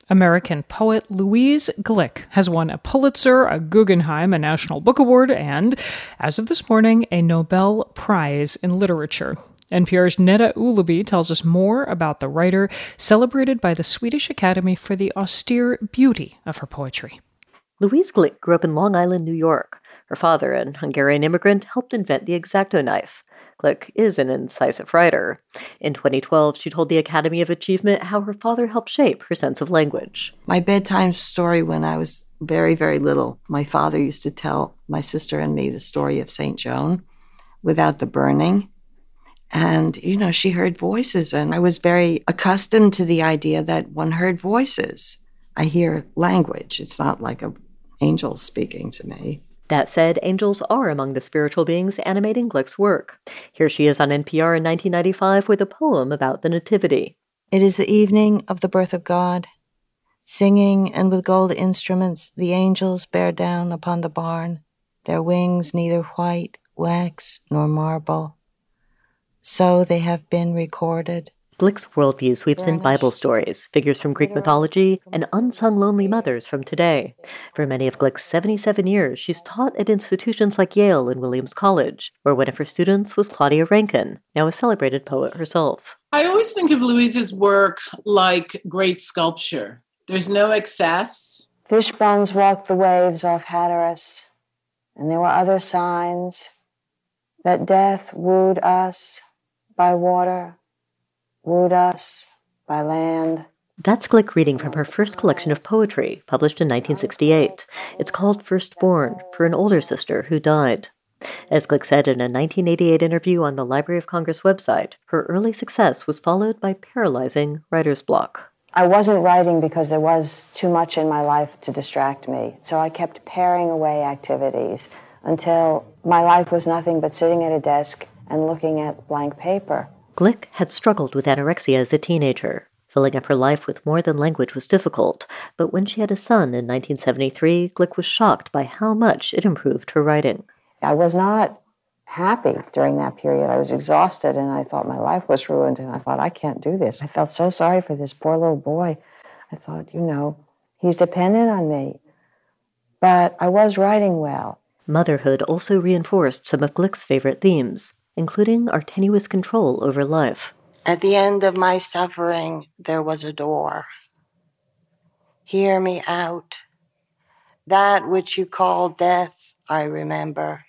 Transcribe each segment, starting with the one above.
American poet Louise Glück has won a Pulitzer, a Guggenheim, a National Book Award, and, as of this morning, a Nobel Prize in Literature. NPR's Neda Ulaby tells us more about the writer, celebrated by the Swedish Academy for the austere beauty of her poetry. Louise Glück grew up in Long Island, New York. Her father, an Hungarian immigrant, helped invent the X-Acto knife. Glück is an incisive writer. In 2012, she told the Academy of Achievement how her father helped shape her sense of language. My bedtime story when I was very, very little, my father used to tell my sister and me the story of St. Joan without the burning. And, she heard voices, and I was very accustomed to the idea that one heard voices. I hear language. It's not like an angel speaking to me. That said, angels are among the spiritual beings animating Glück's work. Here she is on NPR in 1995 with a poem about the Nativity. It is the evening of the birth of God. Singing and with gold instruments, the angels bear down upon the barn, their wings neither white, wax, nor marble. So they have been recorded. Glück's worldview sweeps in Bible stories, figures from Greek mythology, and unsung lonely mothers from today. For many of Glück's 77 years, she's taught at institutions like Yale and Williams College, where one of her students was Claudia Rankine, now a celebrated poet herself. I always think of Louise's work like great sculpture. There's no excess. Fish bones walked the waves off Hatteras, and there were other signs that death wooed us by water, wooed us by land. That's Glück reading from her first collection of poetry, published in 1968. It's called Firstborn, for an older sister who died. As Glück said in a 1988 interview on the Library of Congress website, her early success was followed by paralyzing writer's block. I wasn't writing because there was too much in my life to distract me, so I kept paring away activities until my life was nothing but sitting at a desk and looking at blank paper. Glück had struggled with anorexia as a teenager. Filling up her life with more than language was difficult, but when she had a son in 1973, Glück was shocked by how much it improved her writing. I was not happy during that period. I was exhausted, and I thought my life was ruined, and I thought, I can't do this. I felt so sorry for this poor little boy. I thought, he's dependent on me. But I was writing well. Motherhood also reinforced some of Glück's favorite themes, including our tenuous control over life. At the end of my suffering, there was a door. Hear me out. That which you call death, I remember.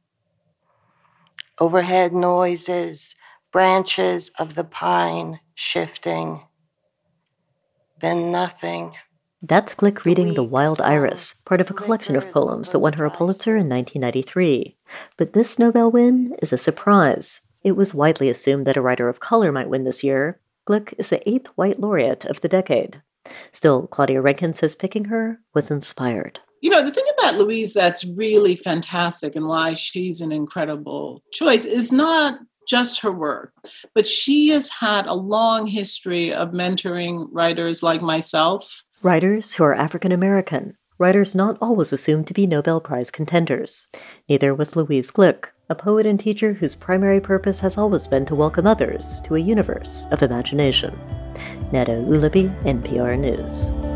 Overhead noises, branches of the pine shifting. Then nothing. That's Glück reading The Wild Iris, part of a collection of poems that won her a Pulitzer in 1993. But this Nobel win is a surprise. It was widely assumed that a writer of color might win this year. Glück is the 8th white laureate of the decade. Still, Claudia Rankine says picking her was inspired. The thing about Louise that's really fantastic and why she's an incredible choice is not just her work, but she has had a long history of mentoring writers like myself. Writers who are African American, writers not always assumed to be Nobel Prize contenders. Neither was Louise Glück, a poet and teacher whose primary purpose has always been to welcome others to a universe of imagination. Neda Ulaby, NPR News.